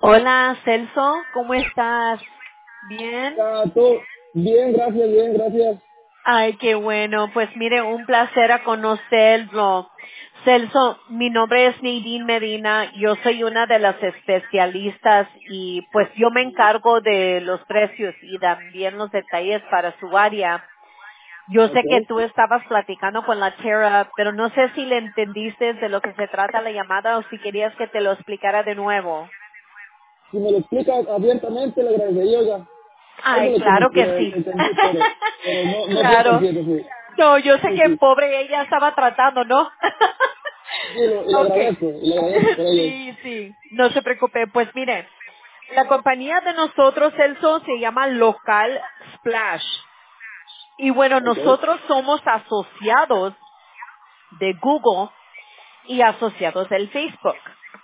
Hola, Celso, ¿cómo estás? ¿Bien? Todo bien, gracias, bien, gracias. Ay, qué bueno. Pues mire, un placer a conocerlo. Celso, mi nombre es Nadine Medina. Yo soy una de las especialistas y pues yo me encargo de los precios y también los detalles para su área. Yo sé Ok. que tú estabas platicando con la Tara, pero no sé si le entendiste de lo que se trata la llamada o si querías que te lo explicara de nuevo. Si me lo explica abiertamente, le agradecería, oiga. Algo Ay, claro que le sí. entendí, pero no 100%, Claro. sí. No, yo sé Sí, que sí. pobre ella estaba tratando, ¿no? Sí, Okay. y le agradezco por ello. Sí, sí. No se preocupe. Pues mire, la compañía de nosotros, Celso, se llama Local Splash. Y bueno, Ok, nosotros somos asociados de Google y asociados del Facebook.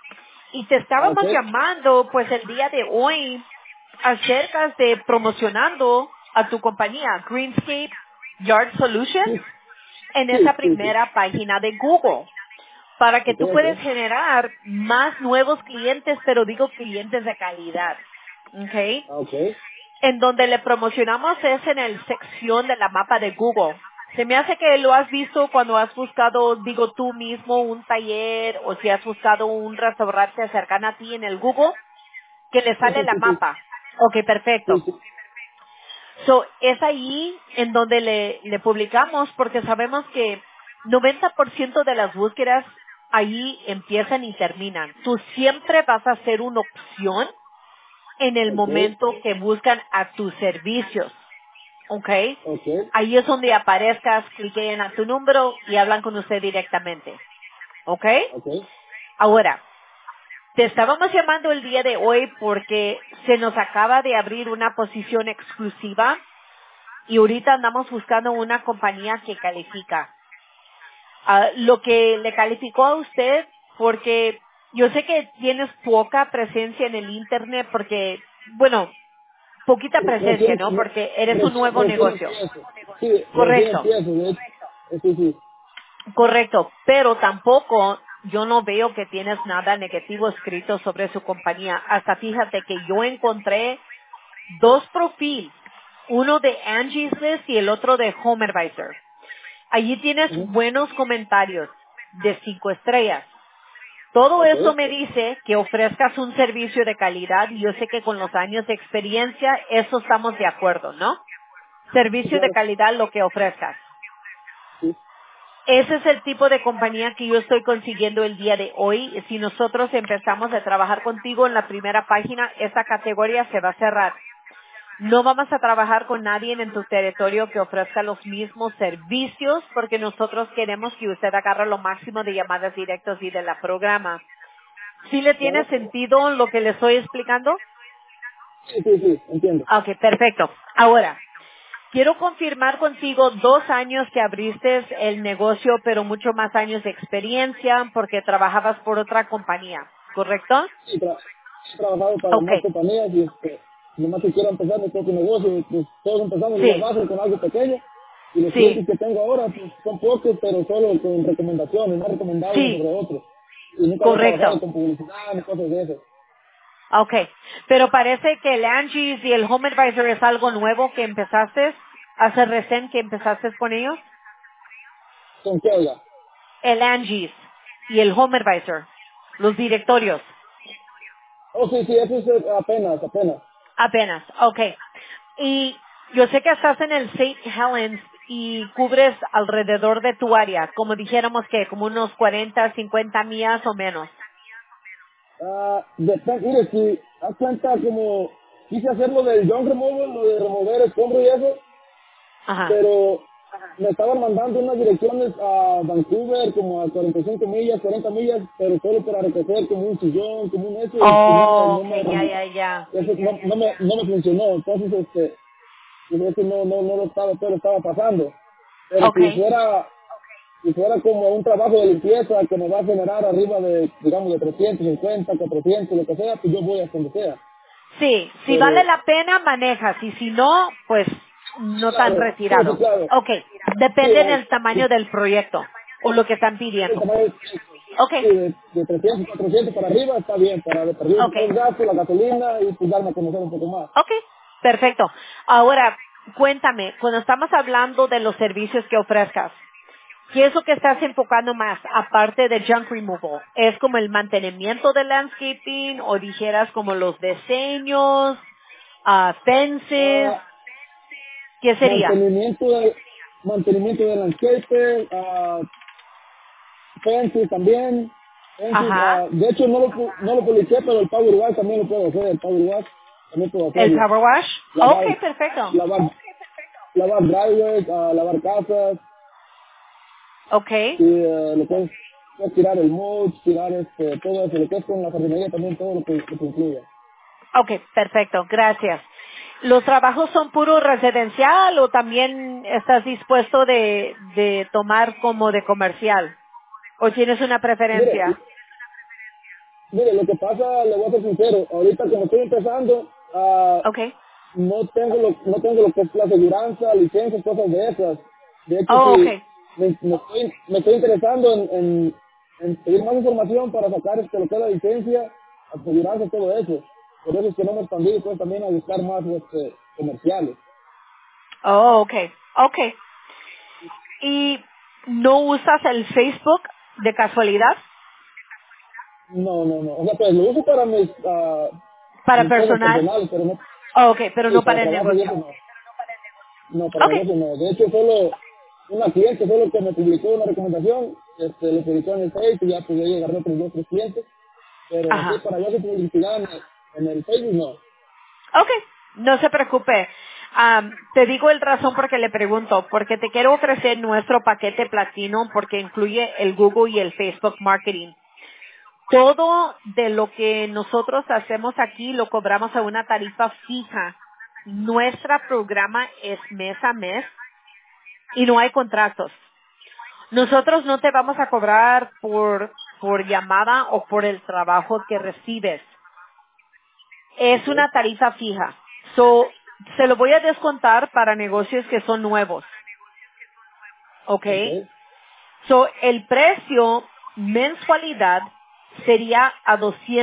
Y te ok. estábamos llamando, pues el día de hoy, acerca de promocionando a tu compañía, Greenscape Yard Solutions, Sí, en sí, esa sí, sí. primera página de Google, para que Ok, tú puedas ok. generar más nuevos clientes, pero digo clientes de calidad. ¿Ok? Ok. En donde le promocionamos es en el sección de la mapa de Google. Se me hace que lo has visto cuando has buscado, digo tú mismo, un taller o si has buscado un restaurante cercano a ti en el Google, que le Sí, sale sí, la sí, sí. mapa. Ok, Sí, perfecto. sí. So, es ahí en donde le publicamos porque sabemos que 90% de las búsquedas ahí empiezan y terminan. Tú siempre vas a ser una opción en el Ok, momento que buscan a tus servicios. ¿Ok? ok, Ahí es donde aparezcas, cliquen a tu número y hablan con usted directamente. ¿Ok? ok. Ahora, te estábamos llamando el día de hoy porque se nos acaba de abrir una posición exclusiva y ahorita andamos buscando una compañía que califica. Lo que le calificó a usted, porque yo sé que tienes poca presencia en el Internet porque, bueno, poquita presencia, Recién, ¿no? Porque eres un nuevo recién negocio. empiezo. Sí, recién Correcto. empiezo, de hecho. Sí, sí. Correcto, pero tampoco yo no veo que tienes nada negativo escrito sobre su compañía. Hasta fíjate que yo encontré dos perfiles, uno de Angie's List y el otro de Home Advisor. Allí tienes Ujú. buenos comentarios de 5 estrellas. Todo Ok, eso me dice que ofrezcas un servicio de calidad y yo sé que con los años de experiencia eso estamos de acuerdo, ¿no? sí, Servicio de claro. calidad lo que ofrezcas. Sí. Ese es el tipo de compañía que yo estoy consiguiendo el día de hoy. Si nosotros empezamos a trabajar contigo en la primera página, esa categoría se va a cerrar. No vamos a trabajar con nadie en tu territorio que ofrezca los mismos servicios porque nosotros queremos que usted agarre lo máximo de llamadas directas y de la programa. ¿Sí le tiene Claro. sentido lo que le estoy explicando? Sí, sí, sí, entiendo. Ok, perfecto. Ahora, quiero confirmar contigo 2 años que abriste el negocio, pero mucho más años de experiencia porque trabajabas por otra compañía, ¿correcto? Sí, he trabajado para Ok, más compañías y nomás que quiero empezar mi propio negocio, pues todos empezamos de la sí, base con algo pequeño y los clientes sí, que tengo ahora pues son pocos, pero solo con recomendaciones, más recomendados uno sí, sobre otros. Y nunca había trabajado correcto. con publicidad ni cosas de eso. Ok, pero parece que el Angie's y el Home Advisor es algo nuevo que empezaste hace recién que empezaste con ellos. ¿Con qué, oiga? El Angie's y el Home Advisor, los directorios, Oh, sí, sí, eso es apenas. apenas. Ok, y yo sé que estás en el St. Helens y cubres alrededor de tu área, como dijéramos que como unos 40, 50 millas o menos. Mire, si haz cuenta como quise hacer lo del Young Removal, lo de remover escombro y eso, Ajá. pero me estaban mandando unas direcciones a Vancouver, como a 45 millas, 40 millas, pero solo para recoger como un sillón, como un eso, y Oh, ok, ya, ya, ya. eso no me funcionó. Entonces, pues eso no lo estaba, todo lo estaba pasando. Pero Ok. si fuera como un trabajo de limpieza que me va a generar arriba de, digamos, de 350 400 lo que sea, pues yo voy a donde sea. Sí, si vale Pero, la pena, manejas. Y si no, pues no tan claro, sí, sí, retirado. claro. Ok, Sí, depende del tamaño del proyecto o lo que están el pidiendo. tamaño, Okay, Sí, de 300, 400 para arriba está bien, para de perdido okay, el gasto, la gasolina y pues darme a conocer un poco más. okay, perfecto. Ahora, cuéntame, cuando estamos hablando de los servicios que ofrezcas, ¿qué es lo que estás enfocando más, aparte de junk removal? ¿Es como el mantenimiento del landscaping o dijeras como los diseños, fences? Ah, ¿Qué sería? mantenimiento de, mantenimiento del landscape, fences también, fences, Ajá. de hecho no lo publiqué, pero el Power Wash también lo puedo hacer, el Power Wash también puedo ¿El hacerlo. power wash? Lavar, Okay, perfecto. lavar, lavar driveways, lavar casas, Okay. y puedes tirar el mulch, tirar todo eso, lo que es con la jardinería también, todo lo que incluye. Okay, perfecto. Gracias. ¿Los trabajos son puro residencial o también estás dispuesto de tomar como de comercial? ¿O tienes una Mire, preferencia? mire, lo que pasa, le voy a ser sincero, ahorita como estoy empezando, Okay. no tengo lo que es la aseguranza, licencias, cosas de esas. De hecho, Oh, sí, okay. me estoy interesando en pedir más información para sacar lo que es la licencia, aseguranza, todo eso. Por eso es que no me expandí, pues también a buscar más comerciales. Oh, okay. Okay. ¿Y no usas el Facebook de casualidad No. O sea, pues lo uso para para mis cosas personal? personales, pero no, Oh, okay, pero sí, no para para el trabajo y negocio. eso no. No, para Okay. negocio no. De hecho, solo una cliente, solo que me publicó una recomendación, lo publicó en el Facebook y ya pues yo agarré otros dos, tres clientes. Pero así Ajá. para yo hacer publicidad en el Facebook no. Okay, no se preocupe. Te digo el razón por qué le pregunto, porque te quiero ofrecer nuestro paquete platino porque incluye el Google y el Facebook Marketing. Todo de lo que nosotros hacemos aquí lo cobramos a una tarifa fija. Nuestro programa es mes a mes y no hay contratos. Nosotros no te vamos a cobrar por llamada o por el trabajo que recibes. Es Ok, una tarifa fija. So, se lo voy a descontar para negocios que son nuevos. ¿Ok? ok, So, el precio mensualidad sería a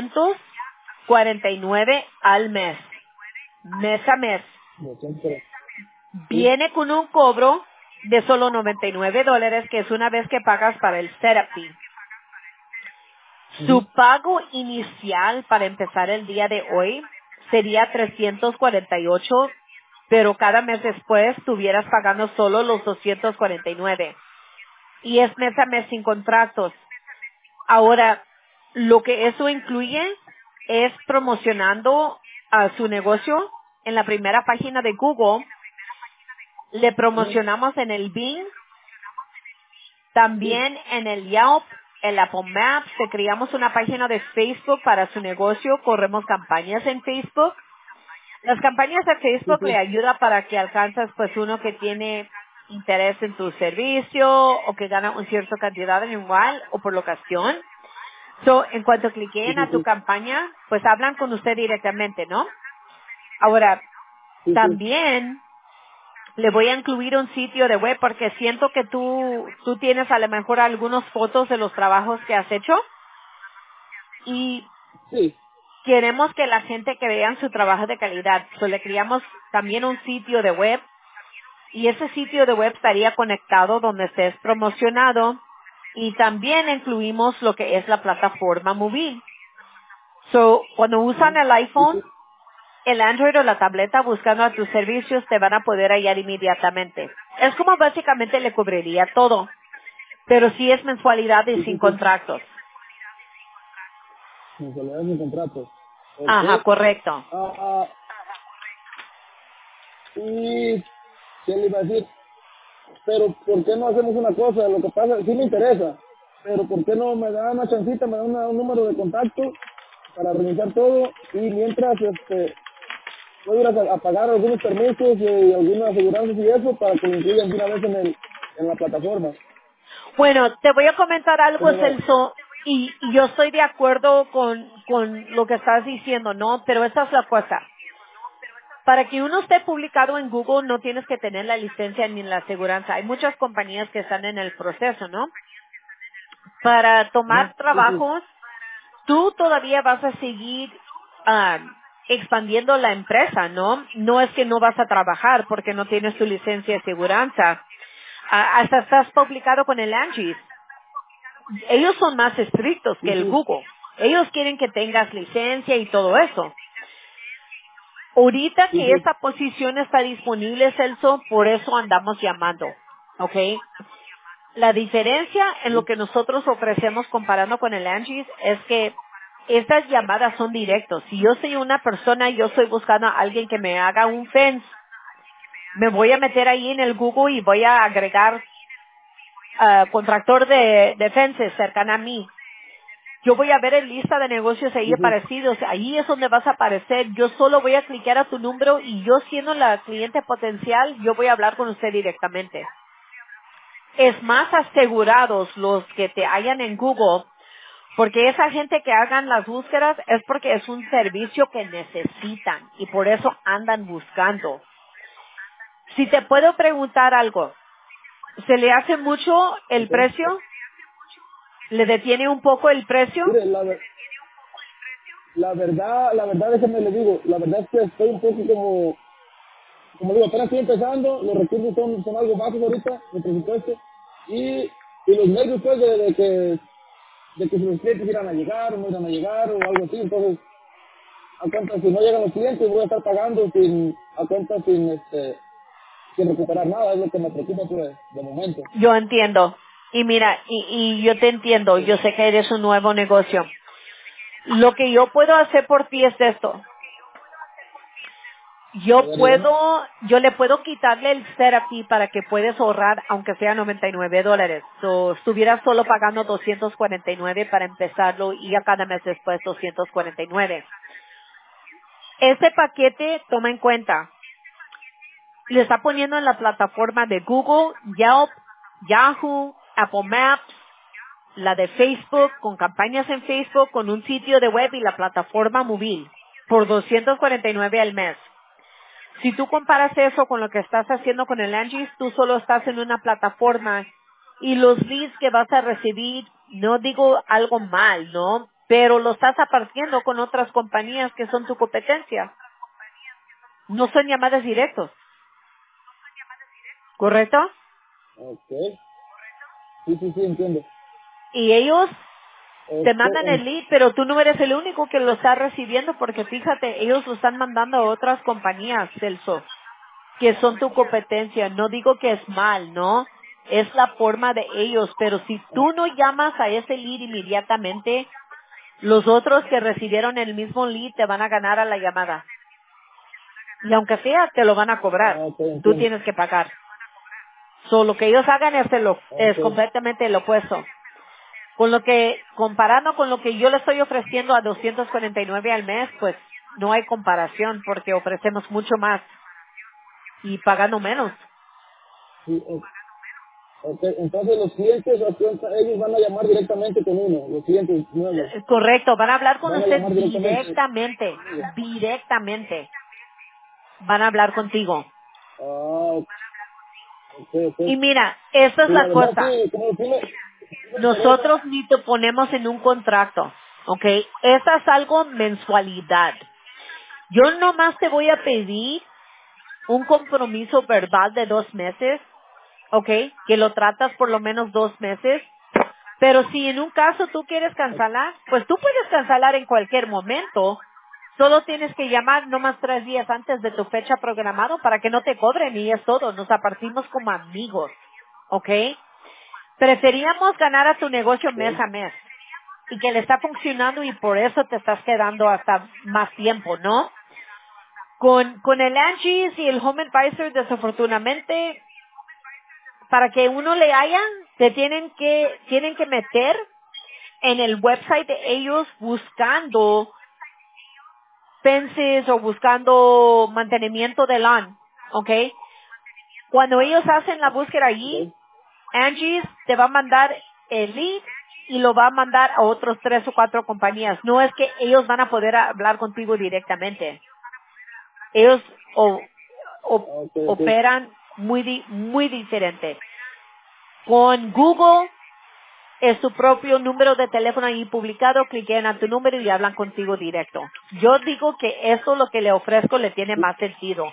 249 al mes. Mes a mes. 200, sí, Viene con un cobro de solo $99, que es una vez que pagas para el setup fee. ujú, Su pago inicial para empezar el día de hoy sería 348, pero cada mes después estuvieras pagando solo los 249. Y es mes a mes sin contratos. Ahora, lo que eso incluye es promocionando a su negocio en la primera página de Google. Le ujú, promocionamos en el Bing, sí, también en el Yelp, el Apple Maps, te creamos una página de Facebook para su negocio, corremos campañas en Facebook. Las campañas de sí, Facebook le sí, ayuda para que alcanzas pues uno que tiene interés en tu servicio o que gana una cierta cantidad anual o por locación. So, en cuanto sí, cliquen sí, a tu sí, campaña, pues hablan con usted directamente, ¿no? Ahora, sí, sí, también le voy a incluir un sitio de web porque siento que tú tienes a lo mejor algunas fotos de los trabajos que has hecho y sí, queremos que la gente que vean su trabajo de calidad. So, le creamos también un sitio de web y ese sitio de web estaría conectado donde estés promocionado y también incluimos lo que es la plataforma móvil. So, cuando usan ujú, el sí, iPhone, sí, el Android o la tableta buscando a tus servicios te van a poder hallar inmediatamente. Es como básicamente le cubriría todo, pero sí es mensualidad y sí, sin sí, sí, contratos. mi soledad es mi contrato. Ok, Ajá, correcto. ah, y ¿qué le iba a decir? Pero ¿por qué no hacemos una cosa? Lo que pasa, sí me interesa, pero ¿por qué no me da una chancita, me da un número de contacto para revisar todo y mientras puedo ir a pagar algunos permisos y algunas aseguranzas y eso para que lo incluyan de una vez en la plataforma? Bueno, te voy a comentar algo, ¿Cómo ve? Celso, y yo estoy de acuerdo con lo que estás diciendo, ¿no? Pero esta es la cosa. Para que uno esté publicado en Google no tienes que tener la licencia ni la aseguranza. Hay muchas compañías que están en el proceso, ¿no? para Ujú, tomar sí, sí, trabajos, tú todavía vas a seguir ah, expandiendo la empresa, ¿no? No es que no vas a trabajar porque no tienes tu licencia de seguranza. Hasta estás publicado con el Angie's. Ellos son más estrictos que sí, el sí, Google. Ellos quieren que tengas licencia y todo eso. Ahorita sí, que sí, esta posición está disponible, Celso, por eso andamos llamando, ¿ok? La diferencia en lo sí, que nosotros ofrecemos comparando con el Angie's es que estas llamadas son directos. Si yo soy una persona y yo estoy buscando a alguien que me haga un fence, me voy a meter ahí en el Google y voy a agregar contractor de fences cercana a mí. Yo voy a ver en lista de negocios ahí sí, sí. aparecidos. Ahí es donde vas a aparecer. Yo solo voy a clicar a tu número y yo siendo la cliente potencial, yo voy a hablar con usted directamente. Es más asegurados los que te hallan en Google, porque esa gente que hagan las búsquedas es porque es un servicio que necesitan y por eso andan buscando. Si te puedo preguntar algo, ¿se le hace mucho el Okay. precio? ¿Le detiene un poco el precio? Mire, la verdad es que me le digo, la verdad es que estoy un poco como digo, apenas estoy empezando, los recursos son algo bajos ahorita, el presupuesto, y los medios pues de que si los clientes irán a llegar o no irán a llegar o algo así, entonces a cuenta si no llegan los clientes voy a estar pagando sin recuperar nada, es lo que me preocupa pues de momento. Yo entiendo. Y mira, y yo te entiendo, Sí. yo sé que eres un nuevo negocio. Lo que yo puedo hacer por ti es esto. A ver, dígame. Yo le puedo quitarle el setup fee para que puedes ahorrar, aunque sea $99. So, estuvieras solo pagando 249 para empezarlo y a cada mes después 249. Este paquete, toma en cuenta, le está poniendo en la plataforma de Google, Yelp, Yahoo, Apple Maps, la de Facebook, con campañas en Facebook, con un sitio de web y la plataforma móvil, por 249 al mes. Si tú comparas eso con lo que estás haciendo con el Angie's, tú solo estás en una plataforma y los leads que vas a recibir, no digo algo mal, ¿no? Pero lo estás apartiendo con otras compañías que son tu competencia. No son llamadas directos, ¿correcto? Ok, sí, sí, sí, entiendo. Y ellos te mandan el Este, lead, pero tú no eres el único que lo está recibiendo porque fíjate, ellos lo están mandando a otras compañías, Celso, que son tu competencia. No digo que es mal, ¿no? Es la forma de ellos, pero si tú no llamas a ese lead inmediatamente, los otros que recibieron el mismo lead te van a ganar a la llamada. Y aunque sea, te lo van a cobrar. ok, Tú entiendo. tienes que pagar. So, lo que ellos hagan es Ok, completamente lo opuesto. Comparando con lo que yo le estoy ofreciendo a 249 al mes, pues no hay comparación porque ofrecemos mucho más y pagando menos. sí, ok. Entonces los clientes, ellos van a llamar directamente con uno, los clientes nuevos. Correcto, van a hablar con Van a usted llamar directamente. directamente van a hablar contigo. Ah, ok, ok. Y mira, esa es Sí, la la verdad cosa. sí, como sí me interesa. Nosotros ni te ponemos en un contrato, ¿ok? Esa es algo mensualidad. Yo nomás te voy a pedir un compromiso verbal de 2 meses, ¿ok? Que lo tratas por lo menos 2 meses. Pero si en un caso tú quieres cancelar, pues tú puedes cancelar en cualquier momento. Solo tienes que llamar no más 3 días antes de tu fecha programado para que no te cobren y es todo. Nos apartimos como amigos, ¿ok? Preferíamos ganar a tu negocio mes Ok, a mes y que le está funcionando y por eso te estás quedando hasta más tiempo, ¿no? Con el Angie's y el Home Advisor, desafortunadamente, para que uno le hayan, tienen que meter en el website de ellos buscando fences o buscando mantenimiento de lawn, ¿ok? Cuando ellos hacen la búsqueda allí, ok. Angie's te va a mandar el lead y lo va a mandar a otros 3 o 4 compañías. No es que ellos van a poder hablar contigo directamente. Ellos Ok, ok. operan muy diferente. Con Google es tu propio número de teléfono ahí publicado, cliquen a tu número y hablan contigo directo. Yo digo que eso lo que le ofrezco le tiene más sentido.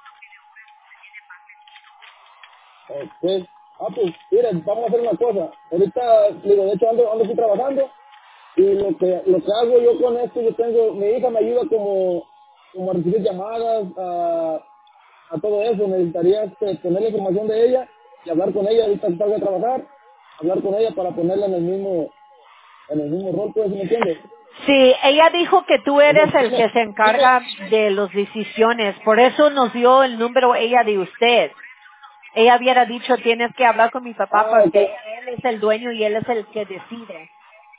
Ok. Pues, miren, vamos a hacer una cosa. Ahorita, digo, de hecho ando aquí trabajando y lo que hago yo con esto, mi hija me ayuda como a recibir llamadas, a todo eso. Necesitaría tener la información de ella y hablar con ella ahorita que salga a trabajar, hablar con ella para ponerla en el mismo rol, pues, ¿sí me entiendes? Sí, ella dijo que tú eres Entonces, el que se encarga de las decisiones, por eso nos dio el número ella de usted. Ella hubiera dicho, tienes que hablar con mi papá ok, porque él es el dueño y él es el que decide.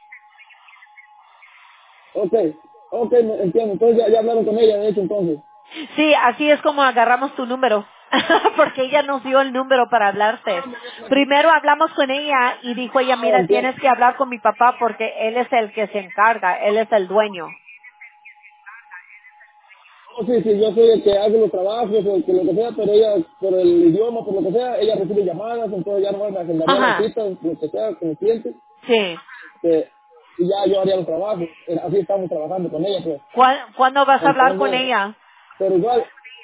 ok, ok, entiendo. Entonces ya hablaron con ella, de hecho, entonces. Sí, así es como agarramos tu número, porque ella nos dio el número para hablarte. Primero hablamos con ella y dijo ella, mira, Entiendo. tienes que hablar con mi papá porque él es el que se encarga, él es el dueño. Oh, sí, sí, yo soy el que hace los trabajos, el que lo que sea, pero ella, por el idioma, por lo que sea, ella recibe llamadas, entonces ya no me agendaría las Ajá, citas, lo que sea, con el cliente, sí. y ya yo haría los trabajos. Así estamos trabajando con ella, pues. ¿Cuándo vas a hablar con Entonces, ella? pero igual,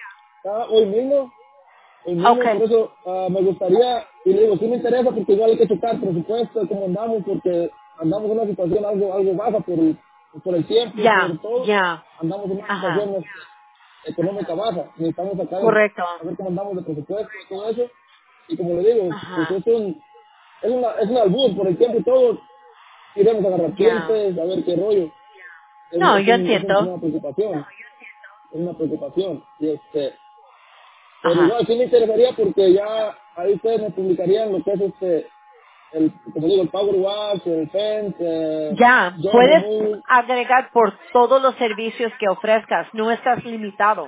hoy mismo, por Okay. eso me gustaría, y le digo, sí me interesa, porque igual hay que checar presupuesto, cómo andamos, porque andamos en una situación algo baja por el tiempo, Ya, por todo, ya. andamos en una Ajá, situación económica baja, necesitamos sacar correcto. a ver cómo andamos de presupuesto y todo eso, y como le digo, pues Ajá, es un albur por el tiempo y todo, iremos a agarrar ya. clientes, a ver qué rollo, es, No, es, yo un- es un- entiendo. una preocupación, y pero Ajá. igual sí me interesaría porque ya ahí ustedes me publicarían lo que es como digo, el Power Wash, el Fence, Ya, John puedes Remove, agregar por todos los servicios que ofrezcas, no estás limitado.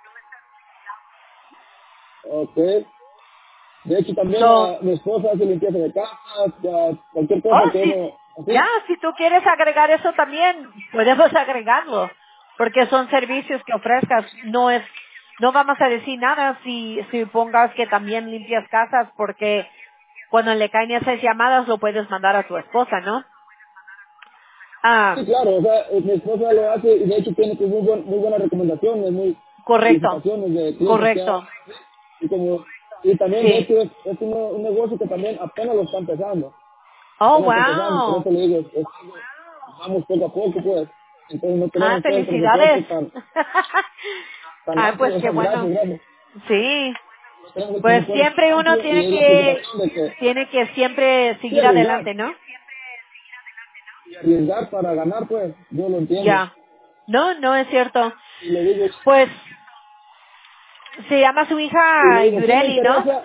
ok. De hecho también So, mi esposa hace limpieza de casas, cualquier cosa oh, que sí, uno, así. ya, si tú quieres agregar eso también, podemos agregarlo, porque son servicios que ofrezcas, no vamos a decir nada si pongas que también limpias casas, porque cuando le caen esas llamadas lo puedes mandar a tu esposa, ¿no? Ah, Sí, claro, o sea, mi esposa lo hace y de hecho tiene pues, muy buenas recomendaciones, muy correcto, felicitaciones de clientes que ha, correcto. y también de Sí. hecho es un negocio que también apenas lo está empezando. Oh, Apenas está empezando, por wow. eso le digo, vamos poco a poco, pues. Entonces no Ah, tenemos todo el presupuesto felicidades. tan Ah, pues amplio, qué gracias, bueno. gracias. Sí. No tenemos el Pues presupuesto tan siempre uno amplio y es la preocupación de que tiene que siempre sí seguir arriesgar, adelante, ¿no? y arriesgar para ganar, pues, yo lo entiendo. Ya. No, no es cierto. Y le digo, Pues se llama su hija sí me Yureli, ¿no? interesa,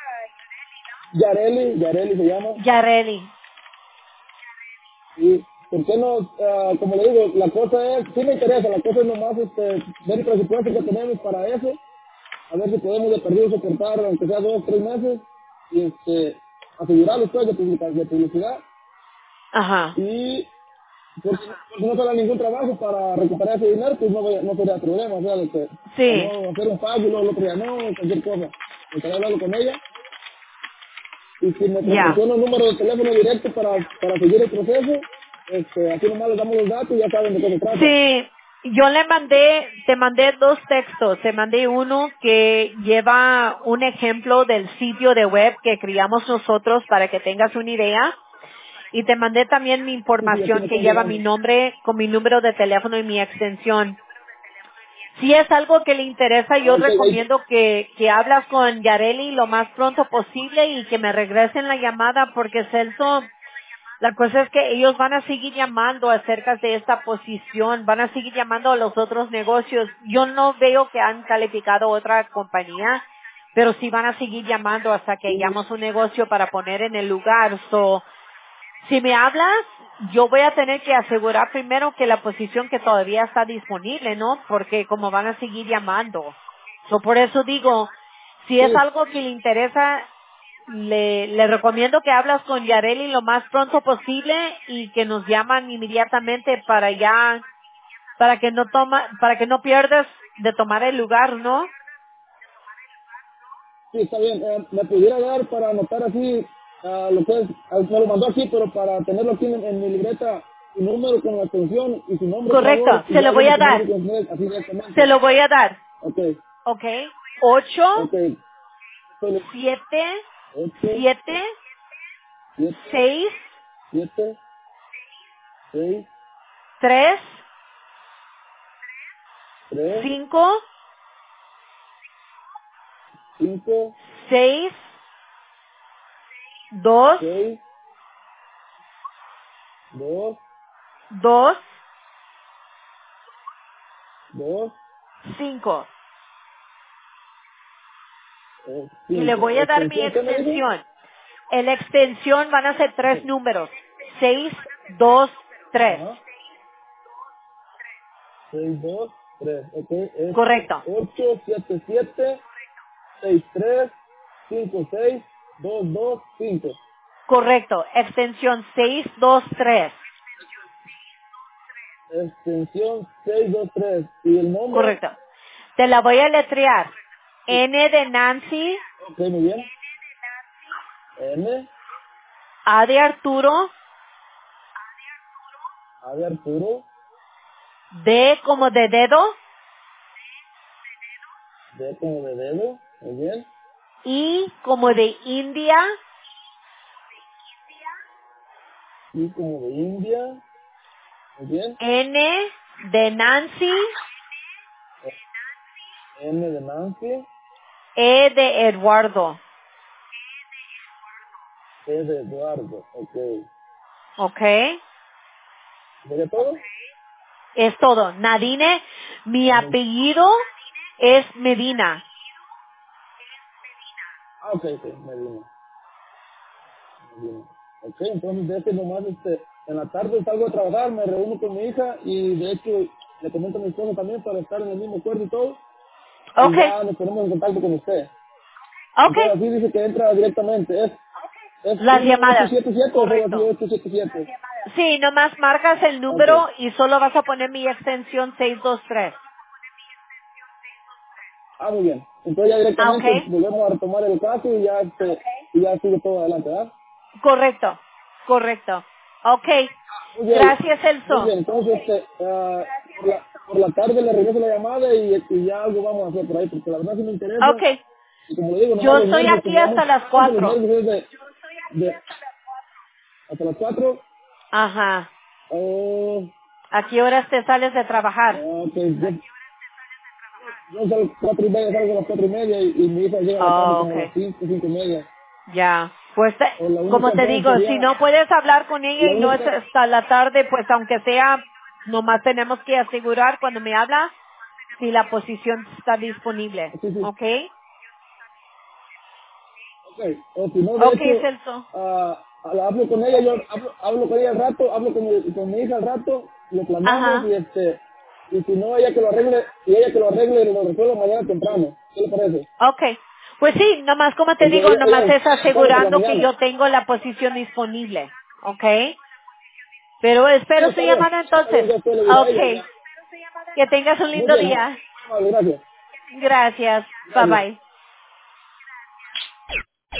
Yareli se llama, Yareli. y ¿por qué no? Como le digo, la cosa es, sí me interesa, la cosa es nomás ver el presupuesto que tenemos para eso, a ver si podemos de perdido soportar aunque sea 2 o 3 meses y asegurarlos pues de publicidad Ajá. y porque no sale ningún trabajo para recuperar ese dinero, pues no sería problema, o sea, para Sí. no hacer un pago y luego el otro día no, cualquier cosa. Me gustaría hablarlo con ella y si me Ya. proporciona un número de teléfono directo para seguir el proceso, así nomás les damos los datos y ya saben de qué se trata. Sí, te mandé dos textos. Te mandé uno que lleva un ejemplo del sitio de web que creamos nosotros para que tengas una idea. Y te mandé también mi Sí, sí, aquí información me que están lleva mi llegando. nombre con mi número de teléfono y mi extensión. Si es algo que le interesa, yo Ok, ahí, recomiendo que hablas con Yareli lo más pronto posible y que me regresen la llamada porque Celso, la cosa es que ellos van a seguir llamando acerca de esta posición, van a seguir llamando a los otros negocios. Yo no veo que han calificado otra compañía, pero sí van a seguir llamando hasta que sí, hayamos un negocio para poner en el lugar. So, si me hablas, yo voy a tener que asegurar primero que la posición que todavía está disponible, ¿no? Porque como van a seguir llamando. So, por eso digo, si es sí, algo que le interesa, le recomiendo que hablas con Yareli lo más pronto posible y que nos llaman inmediatamente para que no pierdas de tomar el lugar, ¿no? sí, está bien. Me pudiera dar para anotar así lo que es, me lo mandó aquí, pero para tenerlo aquí en mi libreta, su número con la extensión y su nombre, por favor, Correcto, y se ya lo yo voy me a comunico dar. con ustedes así Se directamente. lo voy a dar. Ok, ¿Ok? 8, ok. Solo 7, 8, 7, 7, 6, 7, 6, 3, 3, 5, 5, 6, 2, 6, 2, 2, 2, 5. Y le 5. voy a dar mi ¿Extensión qué me dijo? extensión. En la extensión van a ser Ok. 3 números. 6, 2, 3. Ajá. 6, 2, 3. Ok. Es Correcto. 8, 7, 7, 6, 3, 5, 6, 2, 2, 5. Correcto. Extensión 6, 2, 3. Extensión 6, 2, 3. ¿Y el nombre? Correcto. Te la voy a letrear. N de Nancy, Ok, muy bien. N, A de Arturo, A de Arturo, D como de dedo, D como de dedo. Muy bien. I como de India, I como de India. Muy bien. N de Nancy, N de Nancy. E de Eduardo. E de Eduardo. Ok. ¿Ok? ¿Sería todo? Es todo. Nadine, mi Muy- apellido es Medina. Ok, ok. Medina. Medina. Ok, entonces de este nomás, en la tarde salgo a trabajar, me reúno con mi hija y de hecho le comento a mi esposa también para estar en el mismo acuerdo y todo. Y Ok, ya nos ponemos en contacto con usted. ok. Entonces así dice que entra directamente. Es Las llamadas. 1877 o solo así Correcto. 877. Sí, nomás marcas el Ok. número y solo vas a poner mi extensión 623. Ah, muy bien. Entonces ya Ah, ok. directamente volvemos a retomar el caso y ya sigue todo adelante, ¿verdad? Correcto. Correcto. Ok. Muy bien. Gracias, Muy Elso. bien. Entonces, por la tarde le regreso la llamada y ya algo vamos a hacer por ahí, porque la verdad sí me interesa. Ok. Y como le digo, nomás Yo los estoy nervios, aquí como vamos, hasta las los 4. nervios es de hasta las 4. Ajá. Oh, ¿A qué horas te sales de trabajar? ok. Yo salgo 4:30, salgo a las 4:30 y mi hija llega a la casa Oh, como a ok. las 5:30. Ya. Pues, O la única como te entonces digo, si sería, no puedes hablar con ella la y no es única, hasta la tarde, pues aunque sea, nomás tenemos que asegurar cuando me habla si la posición está disponible. sí, sí, ¿Ok? ok. O si no, de Ok, hecho, Celso. hablo con ella, yo hablo con ella al rato, hablo con mi hija al rato, lo planeamos Ajá. y si no, ella que lo arregle, y ella que lo arregle y lo resuelva mañana temprano. ¿Qué le parece? Ok. Pues sí, nomás como te Porque digo, nomás ella es sale por la asegurando que mañana. yo tengo la posición disponible. ¿Ok? Pero Sí, espero su llamada está bien, entonces. ya usted le dirá a ella. Ok. Que tengas un Muy lindo bien, día. vale, gracias. Gracias. Bye Gracias. bye.